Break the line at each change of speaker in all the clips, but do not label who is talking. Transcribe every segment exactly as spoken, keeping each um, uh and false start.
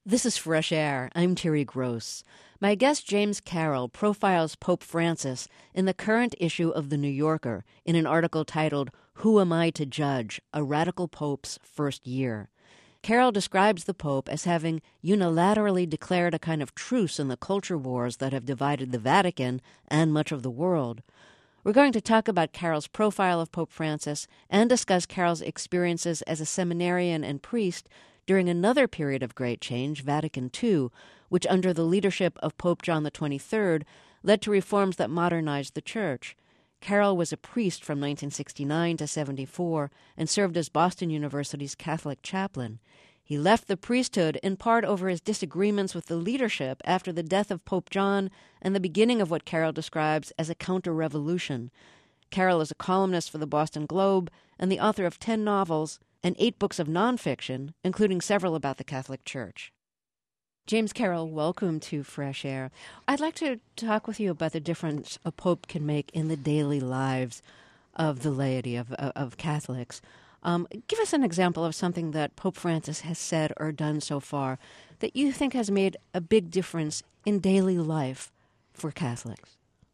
This is Fresh Air. I'm Terry Gross. My guest James Carroll profiles Pope Francis in the current issue of The New Yorker in an article titled Who Am I to Judge? A Radical Pope's First Year. Carroll describes the Pope as having unilaterally declared a kind of truce in the culture wars that have divided the Vatican and much of the world. We're going to talk about Carroll's profile of Pope Francis and discuss Carroll's experiences as a seminarian and priest during another period of great change, Vatican Two, which under the leadership of Pope John the twenty-third led to reforms that modernized the Church. Carroll was a priest from nineteen sixty-nine to seventy-four and served as Boston University's Catholic chaplain. He left the priesthood in part over his disagreements with the leadership after the death of Pope John and the beginning of what Carroll describes as a counter-revolution. Carroll is a columnist for the Boston Globe and the author of ten novels and eight books of nonfiction, including several about the Catholic Church. James Carroll, welcome to Fresh Air. I'd like to talk with you about the difference a pope can make in the daily lives of the laity, of, of, of Catholics. Um, give us an example of something that Pope Francis has said or done so far that you think has made a big difference in daily life for Catholics.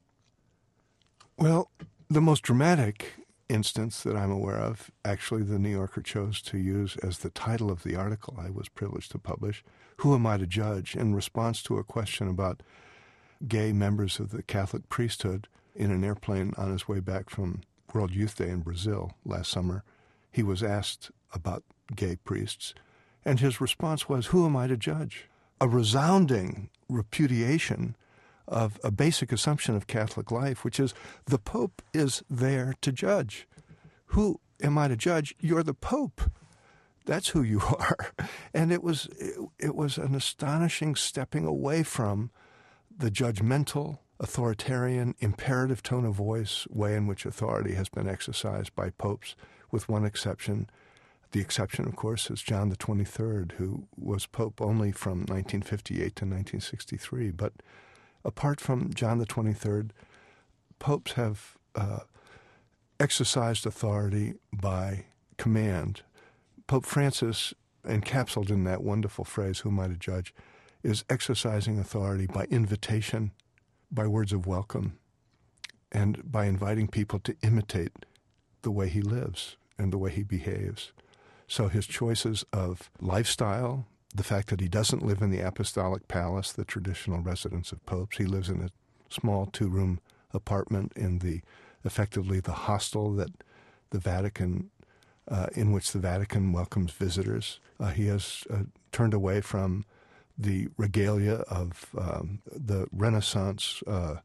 Well, the most dramatic instance that I'm aware of, actually the New Yorker chose to use as the title of the article I was privileged to publish, Who Am I to Judge? In response to a question about gay members of the Catholic priesthood in an airplane on his way back from World Youth Day in Brazil last summer. He was asked about gay priests, and his response was, who am I to judge? A resounding repudiation of a basic assumption of Catholic life, which is the Pope is there to judge. Who am I to judge? You're the Pope. That's who you are. And it was it, it was an astonishing stepping away from the judgmental, authoritarian, imperative tone of voice way in which authority has been exercised by popes, with one exception. The exception, of course, is John the twenty-third, who was Pope only from nineteen fifty-eight to nineteen sixty-three. But apart from John the twenty-third, popes have uh, exercised authority by command. Pope Francis, encapsulated in that wonderful phrase, who am I to judge, is exercising authority by invitation, by words of welcome, and by inviting people to imitate the way he lives and the way he behaves. So his choices of lifestyle, the fact that he doesn't live in the apostolic palace, the traditional residence of popes. He lives in a small two-room apartment in the, effectively the hostel that the Vatican, uh, in which the Vatican welcomes visitors. Uh, he has uh, turned away from the regalia of um, the Renaissance uh,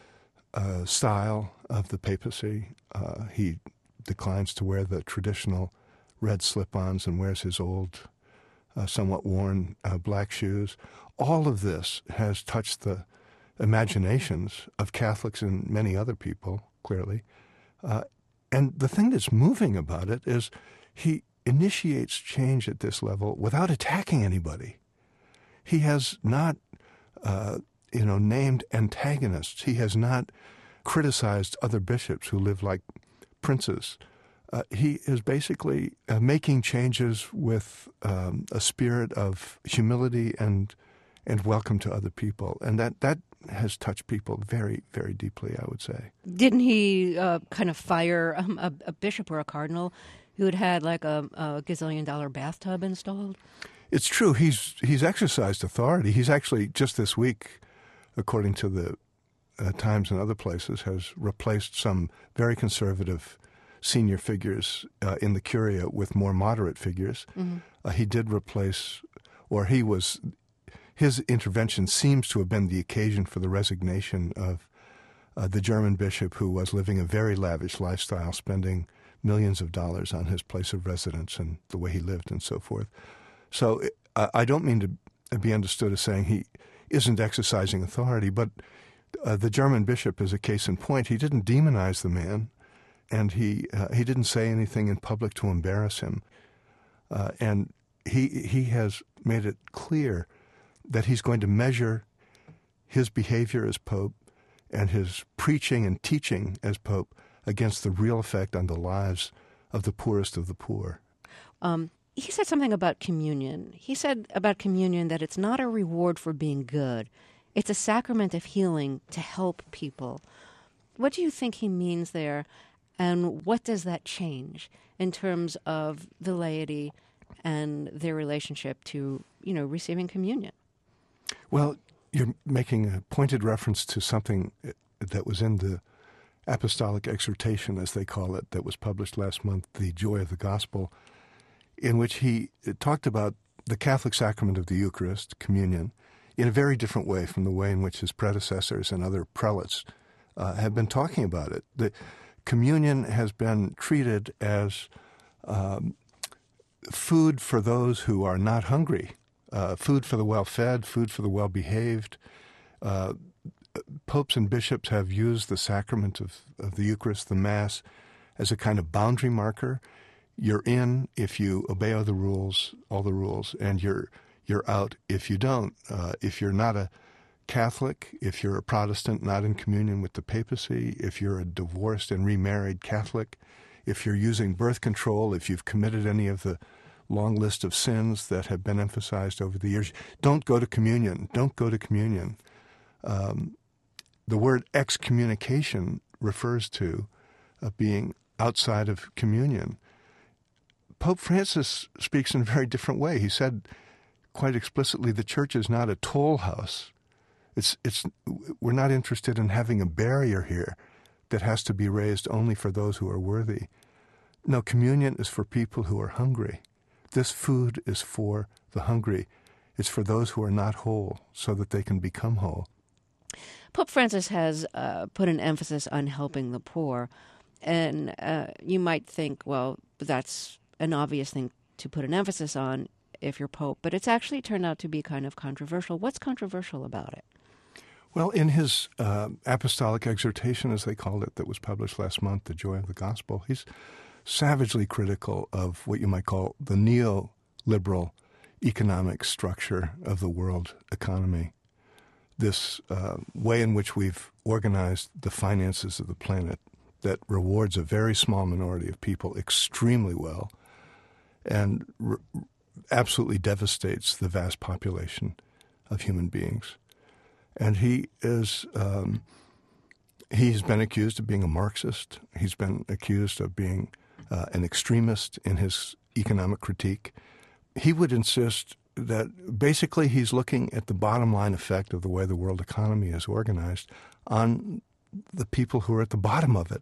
uh, style of the papacy. Uh, he declines to wear the traditional red slip-ons and wears his old Uh, somewhat worn uh, black shoes. All of this has touched the imaginations of Catholics and many other people, clearly. Uh, and the thing that's moving about it is he initiates change at this level without attacking anybody. He has not, uh, you know, named antagonists. He has not criticized other bishops who live like princes. Uh, he is basically uh, making changes with um, a spirit of humility and and welcome to other people. And that, that has touched people very, very deeply, I would say.
Didn't he uh, kind of fire um, a, a bishop or a cardinal who had had like a, a gazillion-dollar bathtub installed?
It's true. He's he's exercised authority. He's actually, just this week, according to the uh, Times and other places, has replaced some very conservative senior figures uh, in the Curia with more moderate figures. Mm-hmm. Uh, he did replace, or he was, his intervention seems to have been the occasion for the resignation of uh, the German bishop who was living a very lavish lifestyle, spending millions of dollars on his place of residence and the way he lived and so forth. So uh, I don't mean to be understood as saying he isn't exercising authority, but uh, the German bishop is a case in point. He didn't demonize the man. And he uh, he didn't say anything in public to embarrass him. Uh, and he he has made it clear that he's going to measure his behavior as Pope and his preaching and teaching as Pope against the real effect on the lives of the poorest of the poor.
Um, he said something about communion. He said about communion that it's not a reward for being good. It's a sacrament of healing to help people. What do you think he means there, and what does that change in terms of the laity and their relationship to, you know, receiving communion?
Well, you're making a pointed reference to something that was in the apostolic exhortation, as they call it, that was published last month, The Joy of the Gospel, in which he talked about the Catholic sacrament of the Eucharist, communion, in a very different way from the way in which his predecessors and other prelates uh, have been talking about it. The communion has been treated as um, food for those who are not hungry, uh, food for the well-fed, food for the well-behaved. Uh, popes and bishops have used the sacrament of, of the Eucharist, the Mass, as a kind of boundary marker. You're in if you obey all the rules, all the rules, and you're you're out if you don't. Uh, if you're not a Catholic, if you're a Protestant not in communion with the papacy, if you're a divorced and remarried Catholic, if you're using birth control, if you've committed any of the long list of sins that have been emphasized over the years, don't go to communion. Don't go to communion. Um, the word excommunication refers to uh, being outside of communion. Pope Francis speaks in a very different way. He said quite explicitly, the church is not a toll house. It's, it's, we're not interested in having a barrier here that has to be raised only for those who are worthy. No, communion is for people who are hungry. This food is for the hungry. It's for those who are not whole so that they can become whole.
Pope Francis has uh, put an emphasis on helping the poor. And uh, you might think, well, that's an obvious thing to put an emphasis on if you're Pope, but it's actually turned out to be kind of controversial. What's controversial about it?
Well, in his uh, apostolic exhortation, as they called it, that was published last month, The Joy of the Gospel, he's savagely critical of what you might call the neoliberal economic structure of the world economy. This uh, way in which we've organized the finances of the planet that rewards a very small minority of people extremely well and re- absolutely devastates the vast population of human beings. And he is, um, he's been accused of being a Marxist. He's been accused of being uh, an extremist in his economic critique. He would insist that basically he's looking at the bottom line effect of the way the world economy is organized on the people who are at the bottom of it.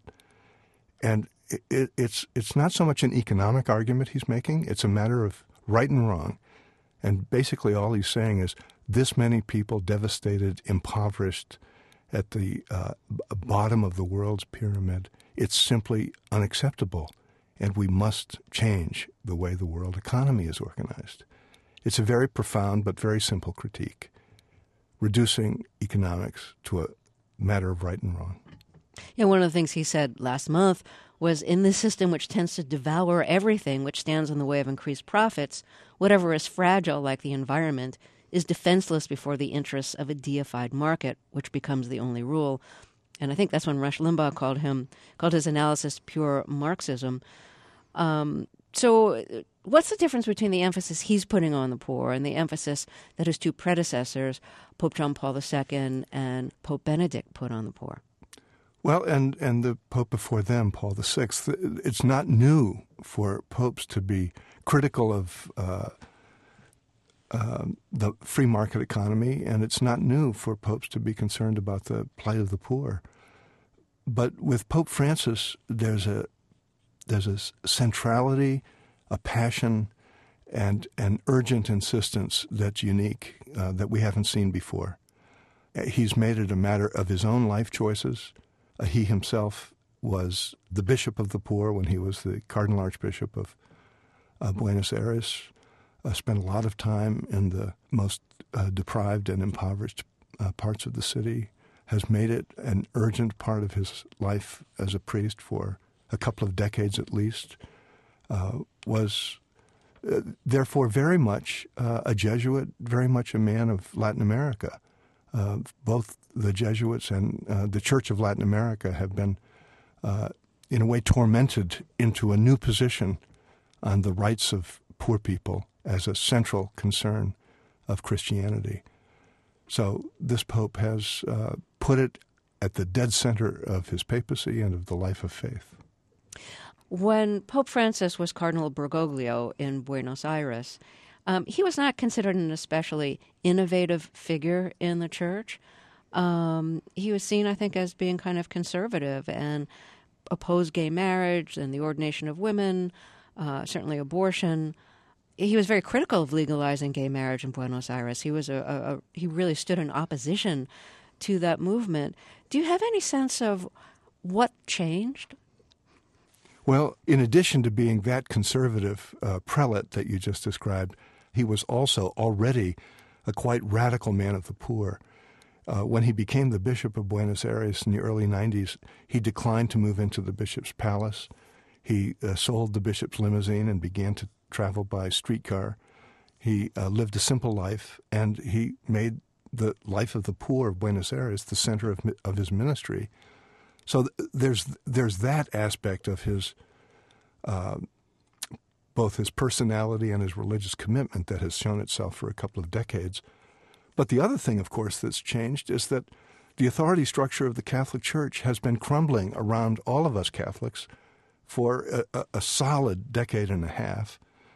And it, it, it's it's not so much an economic argument he's making, it's a matter of right and wrong. And basically all he's saying is this many people devastated, impoverished at the uh, bottom of the world's pyramid, it's simply unacceptable. And we must change the way the world economy is organized. It's a very profound but very simple critique, reducing economics to a matter of right and wrong.
Yeah, one of the things he said last month was, in this system which tends to devour everything which stands in the way of increased profits, whatever is fragile, like the environment, is defenseless before the interests of a deified market, which becomes the only rule. And I think that's when Rush Limbaugh called him, called his analysis pure Marxism. Um, so what's the difference between the emphasis he's putting on the poor and the emphasis that his two predecessors, Pope John Paul the Second and Pope Benedict, put on the poor?
Well, and, and the Pope before them, Paul the Sixth, it's not new for popes to be critical of uh, uh, the free market economy, and it's not new for popes to be concerned about the plight of the poor. But with Pope Francis, there's a there's a centrality, a passion, and an urgent insistence that's unique, uh, that we haven't seen before. He's made it a matter of his own life choices. Uh, he himself was the bishop of the poor when he was the Cardinal Archbishop of uh, Buenos Aires, uh, spent a lot of time in the most uh, deprived and impoverished uh, parts of the city, has made it an urgent part of his life as a priest for a couple of decades at least, uh, was uh, therefore very much uh, a Jesuit, very much a man of Latin America. Uh, both the Jesuits and uh, the Church of Latin America have been, uh, in a way, tormented into a new position on the rights of poor people as a central concern of Christianity. So this Pope has uh, put it at the dead center of his papacy and of the life of faith.
When Pope Francis was Cardinal Bergoglio in Buenos Aires, um, he was not considered an especially innovative figure in the church. Um, he was seen, I think, as being kind of conservative and opposed gay marriage and the ordination of women, uh, certainly abortion. He was very critical of legalizing gay marriage in Buenos Aires. He was a, a, a he really stood in opposition to that movement. Do you have any sense of what changed?
Well, in addition to being that conservative uh, prelate that you just described, he was also already a quite radical man of the poor. Uh, when he became the Bishop of Buenos Aires in the early nineties, he declined to move into the bishop's palace. He uh, sold the bishop's limousine and began to travel by streetcar. He uh, lived a simple life, and he made the life of the poor of Buenos Aires the center of, of his ministry. So th- there's there's that aspect of his, uh, both his personality and his religious commitment that has shown itself for a couple of decades. But the other thing, of course, that's changed is that the authority structure of the Catholic Church has been crumbling around all of us Catholics for a, a, a solid decade and a half.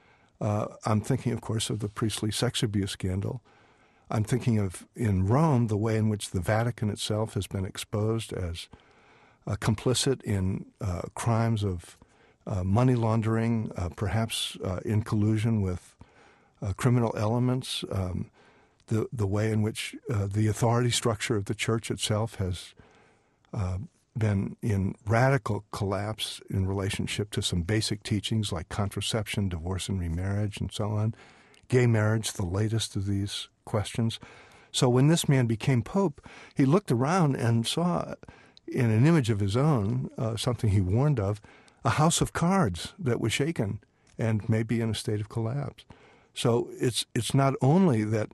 Uh, I'm thinking, of course, of the priestly sex abuse scandal. I'm thinking of, in Rome, the way in which the Vatican itself has been exposed as uh, complicit in uh, crimes of uh, money laundering, uh, perhaps uh, in collusion with uh, criminal elements. Um, the the way in which uh, the authority structure of the Church itself has uh, been in radical collapse in relationship to some basic teachings like contraception, divorce and remarriage, and so on. Gay marriage, the latest of these questions. So when this man became Pope, he looked around and saw in an image of his own, uh, something he warned of, a house of cards that was shaken and maybe in a state of collapse. So it's it's not only that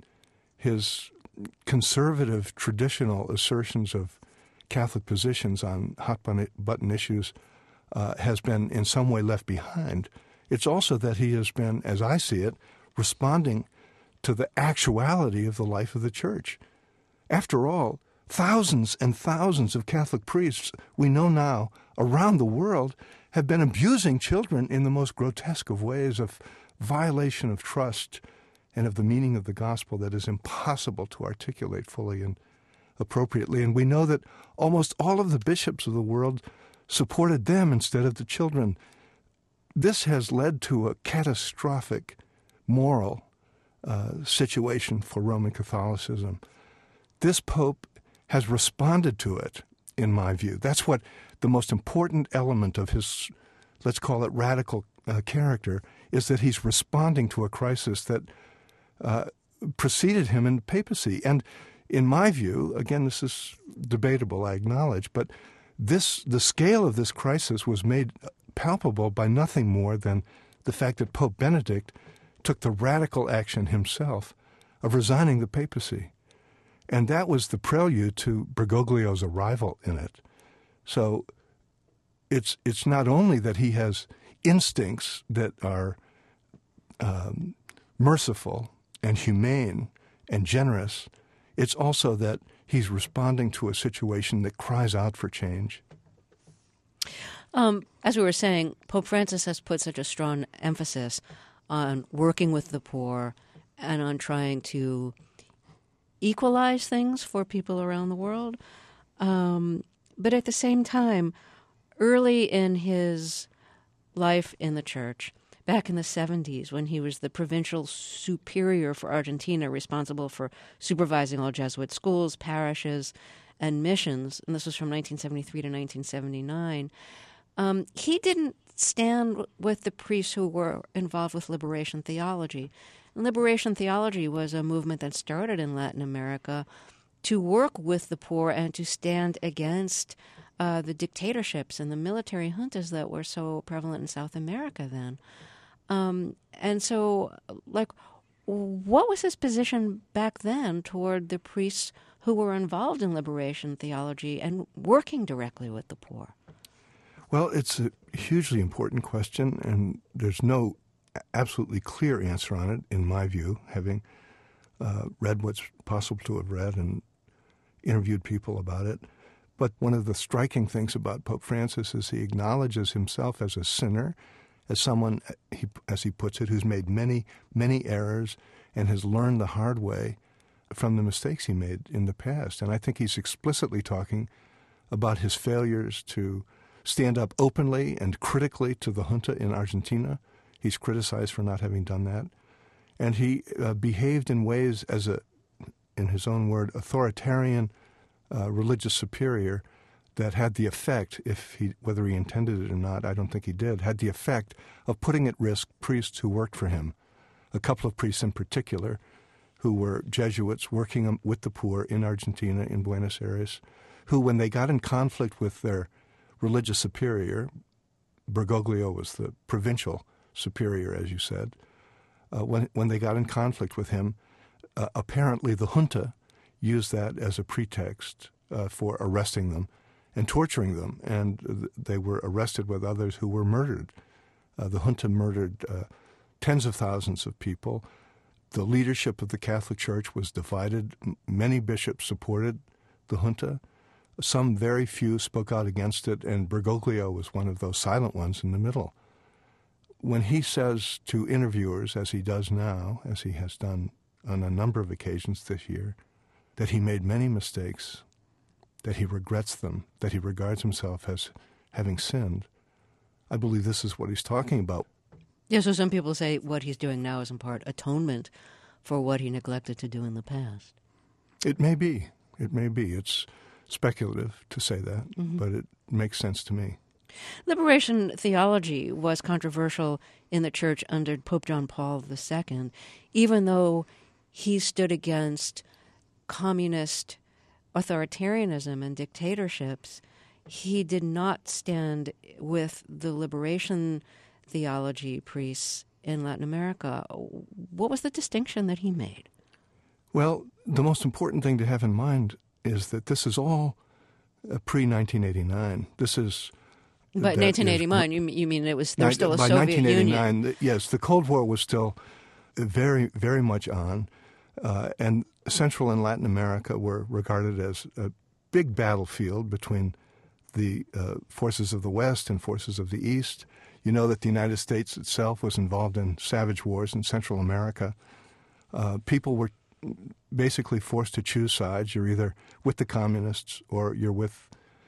his conservative, traditional assertions of Catholic positions on hot-button issues uh, has been in some way left behind. It's also that he has been, as I see it, responding to the actuality of the life of the Church. After all, thousands and thousands of Catholic priests we know now around the world have been abusing children in the most grotesque of ways, of violation of trust and of the meaning of the gospel that is impossible to articulate fully and appropriately. And we know that almost all of the bishops of the world supported them instead of the children. This has led to a catastrophic moral uh, situation for Roman Catholicism. This Pope has responded to it, in my view. That's what the most important element of his, let's call it radical uh, character, is that he's responding to a crisis that uh, preceded him in papacy. And in my view, again, this is debatable, I acknowledge, but this the scale of this crisis was made palpable by nothing more than the fact that Pope Benedict took the radical action himself of resigning the papacy. And that was the prelude to Bergoglio's arrival in it. So it's it's not only that he has instincts that are um, merciful and humane and generous, it's also that he's responding to a situation that cries out for change.
Um, as we were saying, Pope Francis has put such a strong emphasis on working with the poor and on trying to equalize things for people around the world. Um, but at the same time, early in his life in the church, back in the seventies, when he was the provincial superior for Argentina, responsible for supervising all Jesuit schools, parishes, and missions, and this was from nineteen seventy-three to nineteen seventy-nine, um, he didn't stand with the priests who were involved with liberation theology. And liberation theology was a movement that started in Latin America to work with the poor and to stand against uh, the dictatorships and the military juntas that were so prevalent in South America then. Um, and so, like, what was his position back then toward the priests who were involved in liberation theology and working directly with the poor?
Well, it's a hugely important question, and there's no absolutely clear answer on it, in my view, having uh, read what's possible to have read and interviewed people about it. But one of the striking things about Pope Francis is he acknowledges himself as a sinner, as someone, he, as he puts it, who's made many, many errors and has learned the hard way from the mistakes he made in the past. And I think he's explicitly talking about his failures to stand up openly and critically to the junta in Argentina. He's criticized for not having done that. And he uh, behaved in ways as a, in his own word, authoritarian uh, religious superior that had the effect, if he, whether he intended it or not, I don't think he did, had the effect of putting at risk priests who worked for him. A couple of priests in particular who were Jesuits working with the poor in Argentina, in Buenos Aires, who, when they got in conflict with their religious superior, Bergoglio was the provincial superior, as you said, uh, when, when they got in conflict with him, uh, apparently the junta used that as a pretext uh, for arresting them and torturing them, and they were arrested with others who were murdered. Uh, the junta murdered uh, tens of thousands of people. The leadership of the Catholic Church was divided. Many bishops supported the junta. Some very few spoke out against it, and Bergoglio was one of those silent ones in the middle. When he says to interviewers, as he does now, as he has done on a number of occasions this year, that he made many mistakes, that he regrets them, that he regards himself as having sinned, I believe this is what he's talking about.
Yeah, so some people say what he's doing now is in part atonement for what he neglected to do in the past.
It may be. It may be. It's speculative to say that,
mm-hmm.
but it makes sense to me.
Liberation theology was controversial in the church under Pope John Paul the Second, even though he stood against communist authoritarianism and dictatorships. He did not stand with the liberation theology priests in Latin America. What was the distinction that he made?
Well, the most important thing to have in mind is that this is all uh, pre nineteen eighty-nine. This is...
But nineteen eighty-nine, is, you, you mean it was there was still a
by
Soviet
nineteen eighty-nine,
Union?
The, yes, the Cold War was still very, very much on, uh, and Central and Latin America were regarded as a big battlefield between the uh, forces of the West and forces of the East. You know that the United States itself was involved in savage wars in Central America. Uh, people were basically forced to choose sides. You're either with the communists or you're with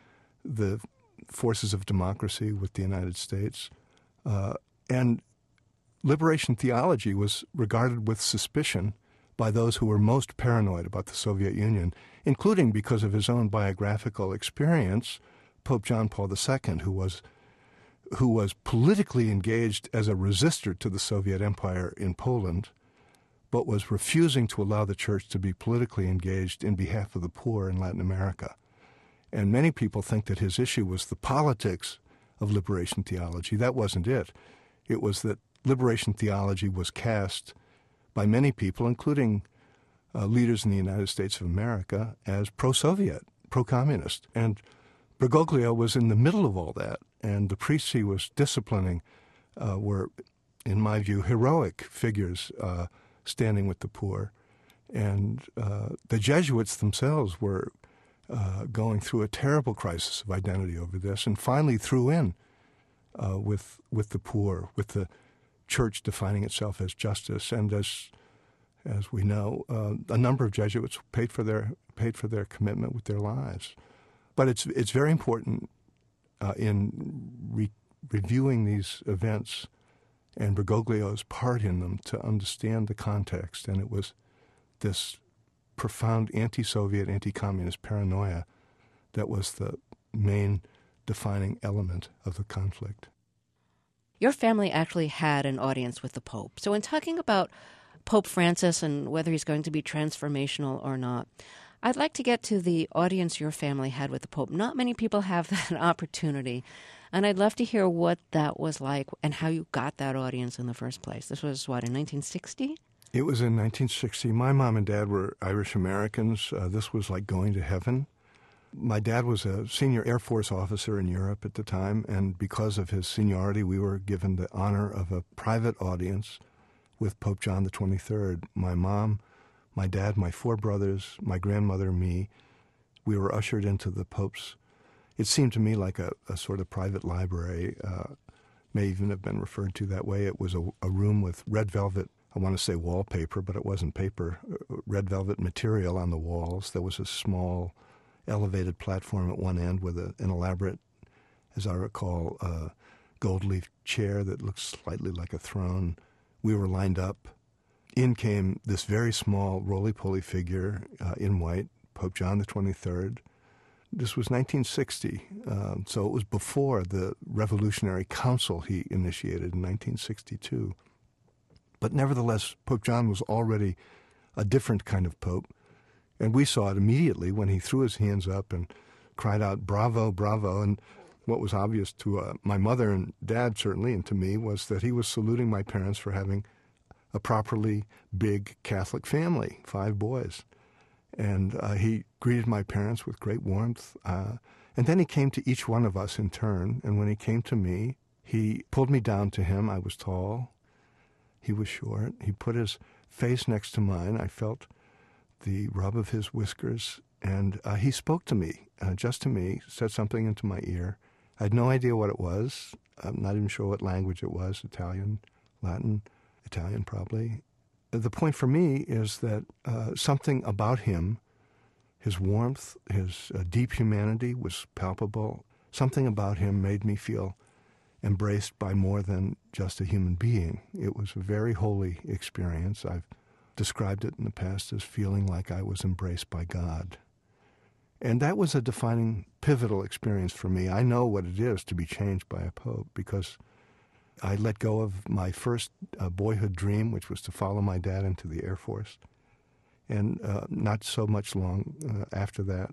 the forces of democracy, with the United States. Uh, and liberation theology was regarded with suspicion by those who were most paranoid about the Soviet Union, including because of his own biographical experience, Pope John Paul the Second, who was who was politically engaged as a resistor to the Soviet Empire in Poland, but was refusing to allow the church to be politically engaged in behalf of the poor in Latin America. And many people think that his issue was the politics of liberation theology. That wasn't it. It was that liberation theology was cast by many people, including uh, leaders in the United States of America, as pro-Soviet, pro-communist. And Bergoglio was in the middle of all that, and the priests he was disciplining uh, were, in my view, heroic figures uh, standing with the poor. And uh, the Jesuits themselves were uh, going through a terrible crisis of identity over this, and finally threw in uh, with with the poor, with the church defining itself as justice. And as as we know, uh, a number of Jesuits paid for their paid for their commitment with their lives. But it's it's very important uh, in re- reviewing these events and Bergoglio's part in them to understand the context. And it was this profound anti-Soviet, anti-communist paranoia that was the main defining element of the conflict.
Your family actually had an audience with the Pope. So in talking about Pope Francis and whether he's going to be transformational or not, I'd like to get to the audience your family had with the Pope. Not many people have that opportunity, and I'd love to hear what that was like and how you got that audience in the first place. This was, what, in nineteen sixty?
It was in nineteen sixty. My mom and dad were Irish Americans. Uh, this was like going to heaven. My dad was a senior Air Force officer in Europe at the time, and because of his seniority, we were given the honor of a private audience with Pope John the twenty-third. My mom, my dad, my four brothers, my grandmother, me, we were ushered into the Pope's. It seemed to me like a, a sort of private library, uh, may even have been referred to that way. It was a, a room with red velvet, I want to say wallpaper, but it wasn't paper, red velvet material on the walls. There was a small elevated platform at one end with a, an elaborate, as I recall, uh, gold leaf chair that looked slightly like a throne. We were lined up. In came this very small roly-poly figure uh, in white, Pope John the twenty-third. This was nineteen sixty, uh, so it was before the Revolutionary Council he initiated in nineteen sixty-two. But nevertheless, Pope John was already a different kind of pope, and we saw it immediately when he threw his hands up and cried out, "Bravo, bravo!" And what was obvious to uh, my mother and dad, certainly, and to me, was that he was saluting my parents for having a properly big Catholic family, five boys. And uh, he greeted my parents with great warmth. Uh, and then he came to each one of us in turn. And when he came to me, he pulled me down to him. I was tall. He was short. He put his face next to mine. I felt the rub of his whiskers. And uh, he spoke to me, uh, just to me, said something into my ear. I had no idea what it was. I'm not even sure what language it was, Italian, Latin, Italian probably. The point for me is that uh, something about him, his warmth, his uh, deep humanity was palpable. Something about him made me feel embraced by more than just a human being. It was a very holy experience. I've described it in the past as feeling like I was embraced by God. And that was a defining, pivotal experience for me. I know what it is to be changed by a pope because I let go of my first uh, boyhood dream, which was to follow my dad into the Air Force. And uh, not so much long uh, after that,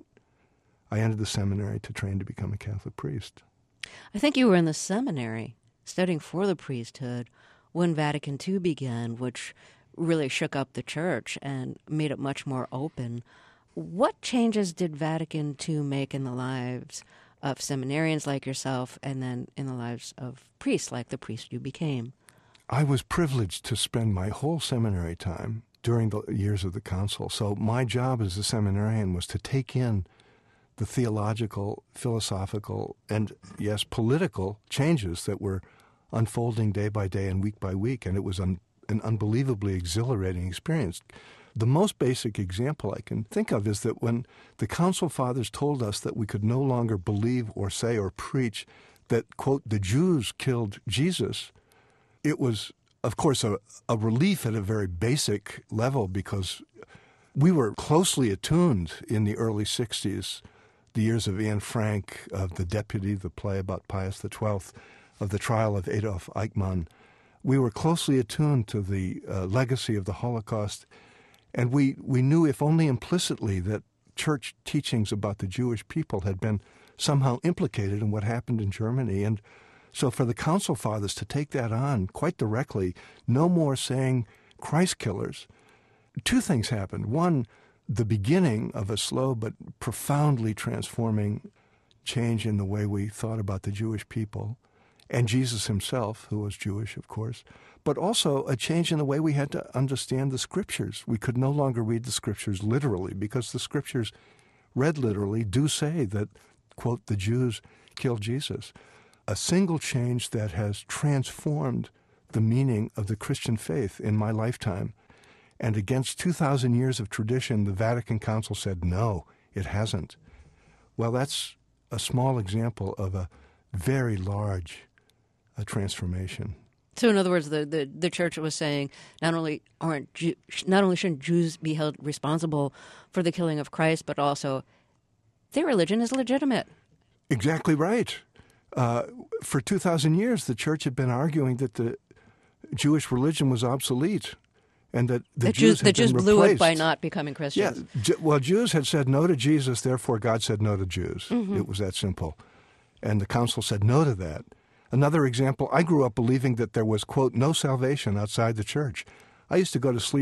I entered the seminary to train to become a Catholic priest.
I think you were in the seminary studying for the priesthood when Vatican Two began, which really shook up the church and made it much more open. What changes did Vatican Two make in the lives of seminarians like yourself and then in the lives of priests like the priest you became?
I was privileged to spend my whole seminary time during the years of the council. So my job as a seminarian was to take in the theological, philosophical, and, yes, political changes that were unfolding day by day and week by week, and it was un- an unbelievably exhilarating experience. The most basic example I can think of is that when the Council Fathers told us that we could no longer believe or say or preach that, quote, the Jews killed Jesus, it was, of course, a, a relief at a very basic level because we were closely attuned in the early sixties, the years of Anne Frank, of The Deputy, the play about Pius the twelfth, of the trial of Adolf Eichmann. We were closely attuned to the uh, legacy of the Holocaust. And we, we knew, if only implicitly, that church teachings about the Jewish people had been somehow implicated in what happened in Germany. And so for the Council Fathers to take that on quite directly, no more saying Christ killers, two things happened. One, the beginning of a slow but profoundly transforming change in the way we thought about the Jewish people, and Jesus himself, who was Jewish, of course, but also a change in the way we had to understand the Scriptures. We could no longer read the Scriptures literally because the Scriptures, read literally, do say that, quote, the Jews killed Jesus. A single change that has transformed the meaning of the Christian faith in my lifetime. And against two thousand years of tradition, the Vatican Council said, no, it hasn't. Well, that's a small example of a very large uh, transformation.
So, in other words, the, the, the church was saying not only aren't Jew, not only shouldn't Jews be held responsible for the killing of Christ, but also their religion is legitimate.
Exactly right. Uh, for two thousand years, the church had been arguing that the Jewish religion was obsolete and that the,
the
Jews,
Jews, the Jews
been
blew
replaced.
it by not becoming Christians.
Yeah, well, Jews had said no to Jesus, therefore God said no to Jews.
Mm-hmm.
It was that simple. And the council said no to that. Another example, I grew up believing that there was, quote, no salvation outside the church. I used to go to sleep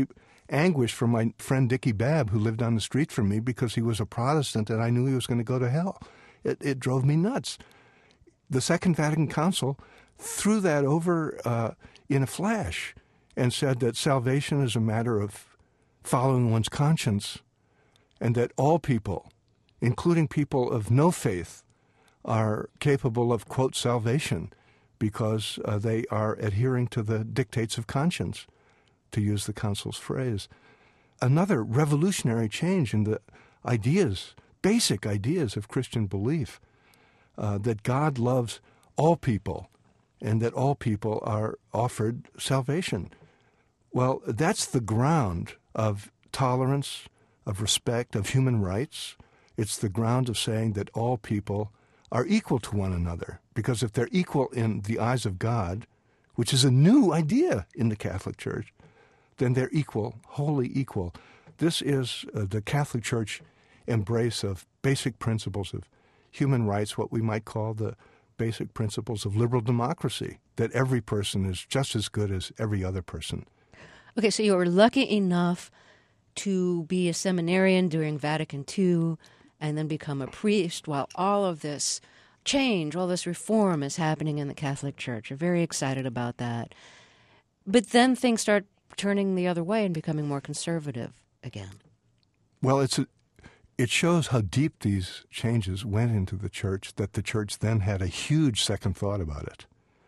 anguish for my friend Dickie Babb, who lived on the street from me because he was a Protestant and I knew he was going to go to hell. It, it drove me nuts. The Second Vatican Council threw that over uh, in a flash and said that salvation is a matter of following one's conscience and that all people, including people of no faith, are capable of, quote, salvation because uh, they are adhering to the dictates of conscience, to use the Council's phrase. Another revolutionary change in the ideas, basic ideas of Christian belief, uh, that God loves all people and that all people are offered salvation. Well, that's the ground of tolerance, of respect, of human rights. It's the ground of saying that all people are equal to one another, because if they're equal in the eyes of God, which is a new idea in the Catholic Church, then they're equal, wholly equal. This is uh, the Catholic Church embrace of basic principles of human rights, what we might call the basic principles of liberal democracy, that every person is just as good as every other person.
Okay, so you were lucky enough to be a seminarian during Vatican Two and then become a priest while all of this change, all this reform is happening in the Catholic Church. You're very excited about that. But then things start turning the other way and becoming more conservative again.
Well, it's a, it shows how deep these changes went into the Church, that the Church then had a huge second thought about it.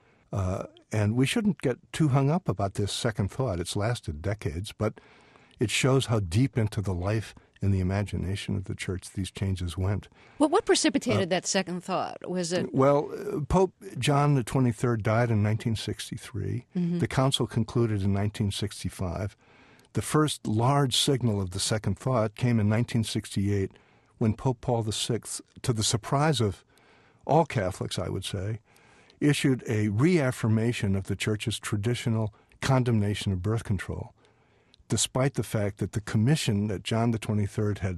Uh, and we shouldn't get too hung up about this second thought. It's lasted decades, but it shows how deep into the life and the imagination of the Church these changes went.
Well, what precipitated uh, that second thought? Was it?
Well, uh, Pope John the twenty-third died in nineteen sixty-three. Mm-hmm. The Council concluded in nineteen sixty-five. The first large signal of the second thought came in nineteen sixty-eight when Pope Paul the Sixth, to the surprise of all Catholics, I would say, issued a reaffirmation of the Church's traditional condemnation of birth control, despite the fact that the commission that John the twenty-third had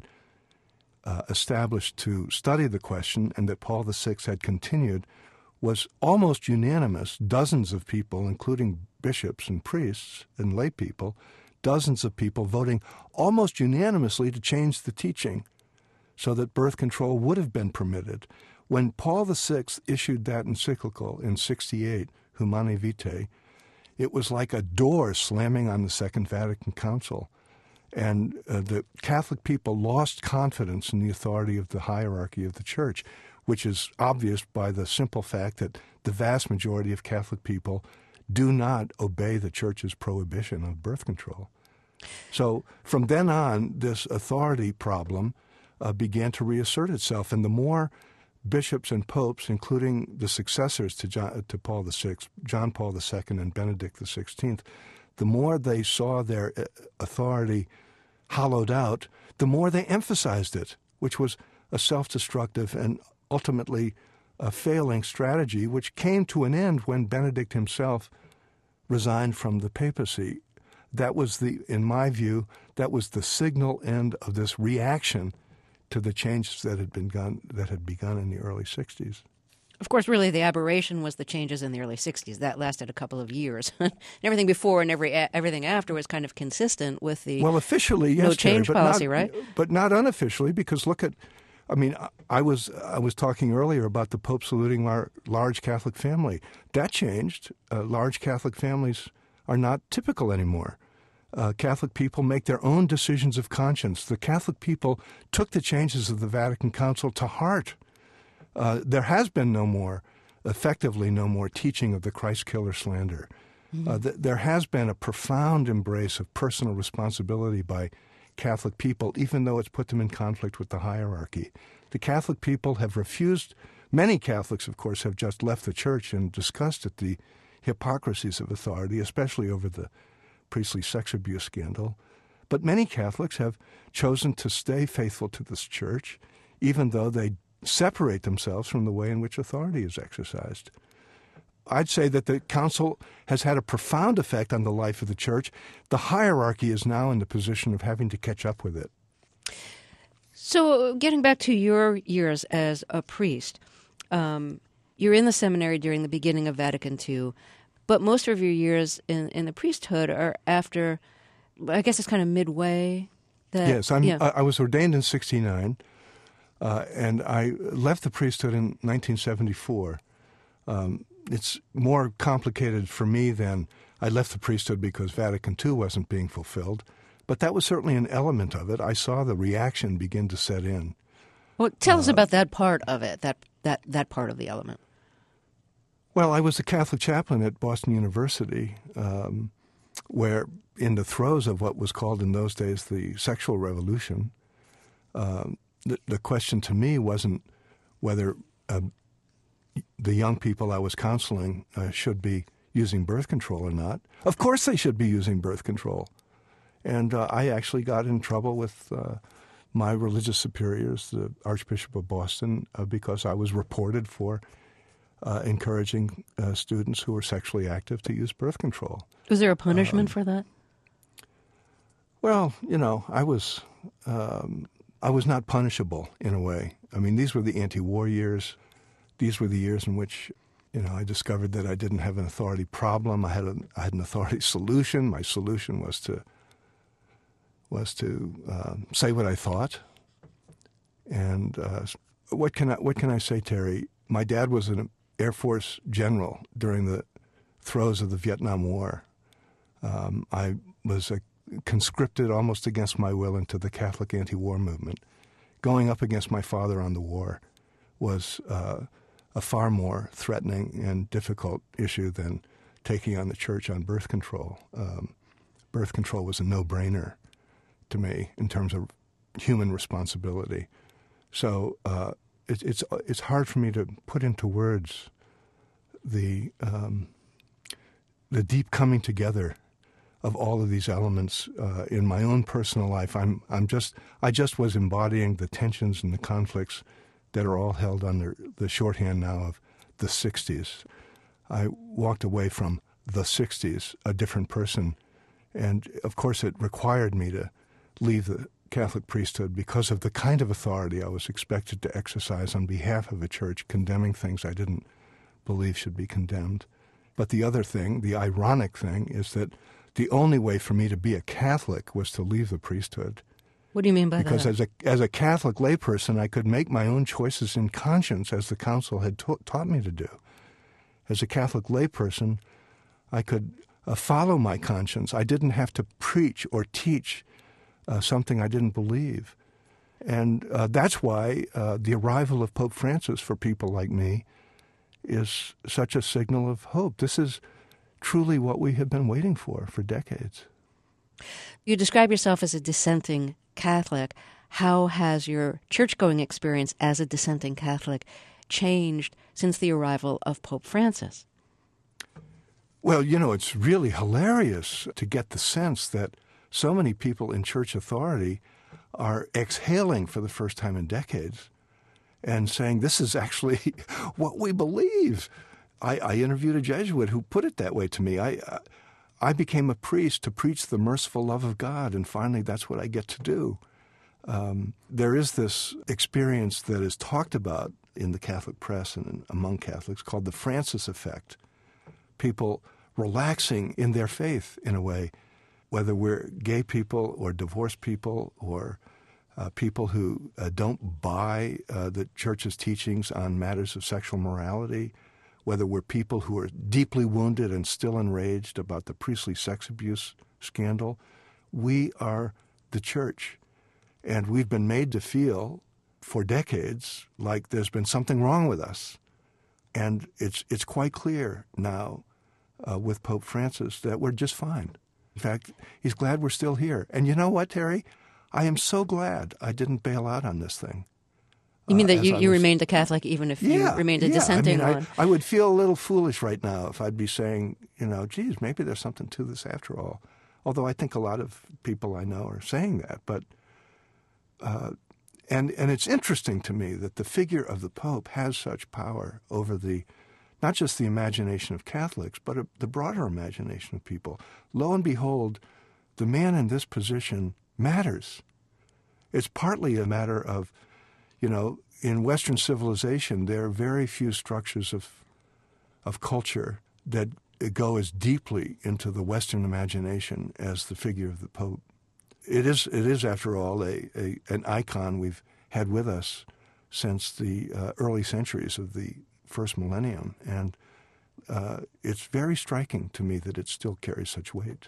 uh, established to study the question and that Paul the Sixth had continued was almost unanimous. Dozens of people, including bishops and priests and lay people, dozens of people voting almost unanimously to change the teaching so that birth control would have been permitted. When Paul the Sixth issued that encyclical in sixty-eight, Humanae Vitae, it was like a door slamming on the Second Vatican Council. And uh, the Catholic people lost confidence in the authority of the hierarchy of the Church, which is obvious by the simple fact that the vast majority of Catholic people do not obey the Church's prohibition of birth control. So from then on, this authority problem uh, began to reassert itself. And the more bishops and popes, including the successors to, John, to Paul the Sixth, John Paul the Second and Benedict the Sixteenth, the more they saw their authority hollowed out, the more they emphasized it, which was a self-destructive and ultimately a failing strategy, which came to an end when Benedict himself resigned from the papacy. That was the, in my view, that was the signal end of this reaction to the changes that had been begun, that had begun in the early sixties.
Of course, really, the aberration was the changes in the early sixties. That lasted a couple of years. Everything before and every everything after was kind of consistent with the
well, officially, yes,
no change
Terry,
policy,
not,
right?
But not unofficially, because look at, I mean, I was I was talking earlier about the Pope saluting our large Catholic family. That changed. Uh, large Catholic families are not typical anymore. Uh, Catholic people make their own decisions of conscience. The Catholic people took the changes of the Vatican Council to heart. Uh, there has been no more, effectively no more, teaching of the Christ killer slander. Mm-hmm. Uh, th- there has been a profound embrace of personal responsibility by Catholic people, even though it's put them in conflict with the hierarchy. The Catholic people have refused, many Catholics, of course, have just left the Church in disgust at the hypocrisies of authority, especially over the priestly sex abuse scandal. But many Catholics have chosen to stay faithful to this Church, even though they separate themselves from the way in which authority is exercised. I'd say that the Council has had a profound effect on the life of the Church. The hierarchy is now in the position of having to catch up with it.
So getting back to your years as a priest, um, you're in the seminary during the beginning of Vatican Two, but most of your years in, in the priesthood are after I guess it's kind of midway. That,
yes, I'm,
yeah.
I, I was ordained in sixty-nine, uh, and I left the priesthood in nineteen seventy-four. Um, it's more complicated for me than I left the priesthood because Vatican Two wasn't being fulfilled, but that was certainly an element of it. I saw the reaction begin to set in.
Well, tell us
uh,
about that part of it, that, that, that part of the element.
Well, I was the Catholic chaplain at Boston University, um, where in the throes of what was called in those days the sexual revolution, um, the, the question to me wasn't whether uh, the young people I was counseling uh, should be using birth control or not. Of course they should be using birth control. And uh, I actually got in trouble with uh, my religious superiors, the Archbishop of Boston, uh, because I was reported for Uh, encouraging uh, students who were sexually active to use birth control.
Was there a punishment
um,
for that?
Well, you know, I was um, I was not punishable in a way. I mean, these were the anti-war years. These were the years in which, you know, I discovered that I didn't have an authority problem. I had a, I had an authority solution. My solution was to was to uh, say what I thought. And uh, what can I what can I say, Terry? My dad was an Air Force general during the throes of the Vietnam War. Um, I was uh, conscripted almost against my will into the Catholic anti-war movement. Going up against my father on the war was uh, a far more threatening and difficult issue than taking on the church on birth control. Um, birth control was a no-brainer to me in terms of human responsibility. So uh, it, it's it's hard for me to put into words the um, the deep coming together of all of these elements uh, in my own personal life. I'm I'm just I just was embodying the tensions and the conflicts that are all held under the shorthand now of the sixties. I walked away from the sixties a different person, and of course it required me to leave the Catholic priesthood because of the kind of authority I was expected to exercise on behalf of a church, condemning things I didn't believe should be condemned. But the other thing, the ironic thing, is that the only way for me to be a Catholic was to leave the priesthood.
What do you mean by
because
that?
Because as a, as a Catholic layperson, I could make my own choices in conscience, as the council had ta- taught me to do. As a Catholic layperson, I could uh, follow my conscience. I didn't have to preach or teach uh, something I didn't believe. And uh, that's why uh, the arrival of Pope Francis for people like me is such a signal of hope. This is truly what we have been waiting for for decades.
You describe yourself as a dissenting Catholic. How has your church-going experience as a dissenting Catholic changed since the arrival of Pope Francis?
Well, you know, it's really hilarious to get the sense that so many people in church authority are exhaling for the first time in decades and saying this is actually what we believe. I, I interviewed a Jesuit who put it that way to me. I, I became a priest to preach the merciful love of God, and finally that's what I get to do. Um, there is this experience that is talked about in the Catholic press and among Catholics called the Francis effect. People relaxing in their faith in a way, whether we're gay people or divorced people or uh, people who uh, don't buy uh, the Church's teachings on matters of sexual morality, whether we're people who are deeply wounded and still enraged about the priestly sex abuse scandal. We are the Church, and we've been made to feel for decades like there's been something wrong with us. And it's it's quite clear now uh, with Pope Francis that we're just fine. In fact, he's glad we're still here. And you know what, Terry? I am so glad I didn't bail out on this thing.
You mean
uh,
that you, you
was,
remained a Catholic even if
yeah,
you remained a
yeah.
dissenting
I mean,
one?
I, I would feel a little foolish right now if I'd be saying, you know, geez, maybe there's something to this after all. Although I think a lot of people I know are saying that. But uh, and and it's interesting to me that the figure of the Pope has such power over the not just the imagination of Catholics, but a, the broader imagination of people. Lo and behold, the man in this position matters. It's partly a matter of, you know, in Western civilization, there are very few structures of of culture that go as deeply into the Western imagination as the figure of the Pope. It is, it is after all, a, a an icon we've had with us since the uh, early centuries of the first millennium, and uh, it's very striking to me that it still carries such weight.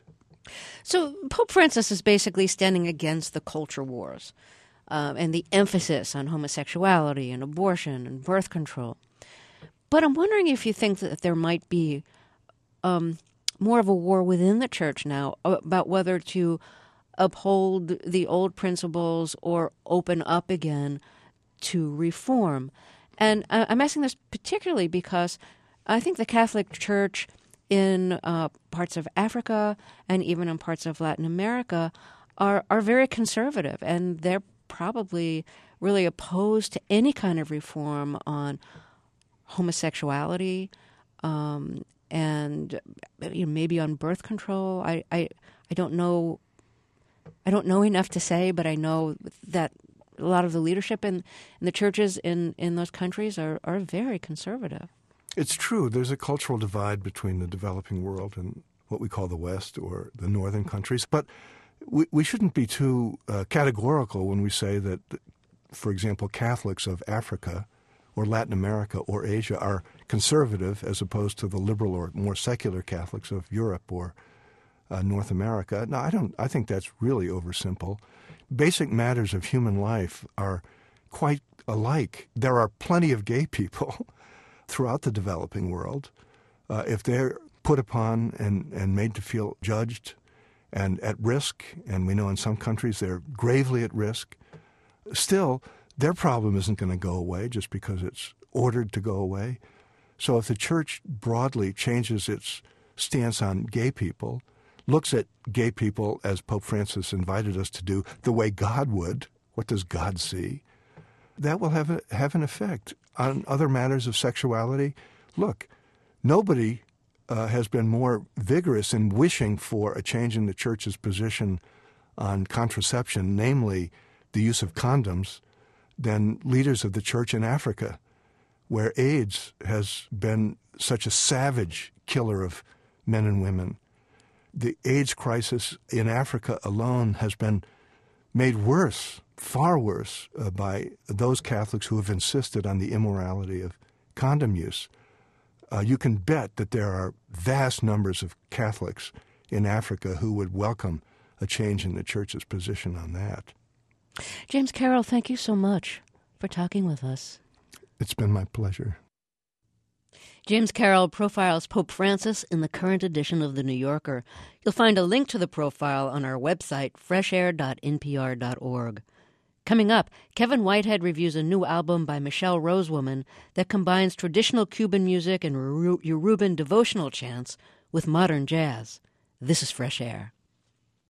So Pope Francis is basically standing against the culture wars uh, and the emphasis on homosexuality and abortion and birth control. But I'm wondering if you think that there might be um, more of a war within the church now about whether to uphold the old principles or open up again to reform. And I'm asking this particularly because I think the Catholic Church in uh, parts of Africa and even in parts of Latin America are are very conservative, and they're probably really opposed to any kind of reform on homosexuality um, and you know, maybe on birth control. I, I I don't know. I don't know enough to say, but I know that a lot of the leadership in, in the churches in, in those countries are, are very conservative.
It's true. There's a cultural divide between the developing world and what we call the West or the northern countries. But we, we shouldn't be too uh, categorical when we say that, for example, Catholics of Africa or Latin America or Asia are conservative as opposed to the liberal or more secular Catholics of Europe or uh, North America. No, I don't. I think that's really oversimple. Basic matters of human life are quite alike. There are plenty of gay people throughout the developing world. Uh, if they're put upon and, and made to feel judged and at risk, and we know in some countries they're gravely at risk, still their problem isn't going to go away just because it's ordered to go away. So if the church broadly changes its stance on gay people, looks at gay people, as Pope Francis invited us to do, the way God would, what does God see? That will have a, have an effect on other matters of sexuality. Look, nobody uh, has been more vigorous in wishing for a change in the church's position on contraception, namely the use of condoms, than leaders of the church in Africa, where AIDS has been such a savage killer of men and women. The AIDS crisis in Africa alone has been made worse, far worse, uh, by those Catholics who have insisted on the immorality of condom use. Uh, you can bet that there are vast numbers of Catholics in Africa who would welcome a change in the Church's position on that.
James Carroll, thank you so much for talking with us.
It's been my pleasure.
James Carroll profiles Pope Francis in the current edition of The New Yorker. You'll find a link to the profile on our website, fresh air dot n p r dot org. Coming up, Kevin Whitehead reviews a new album by Michelle Rosewoman that combines traditional Cuban music and Yoruban devotional chants with modern jazz. This is Fresh Air.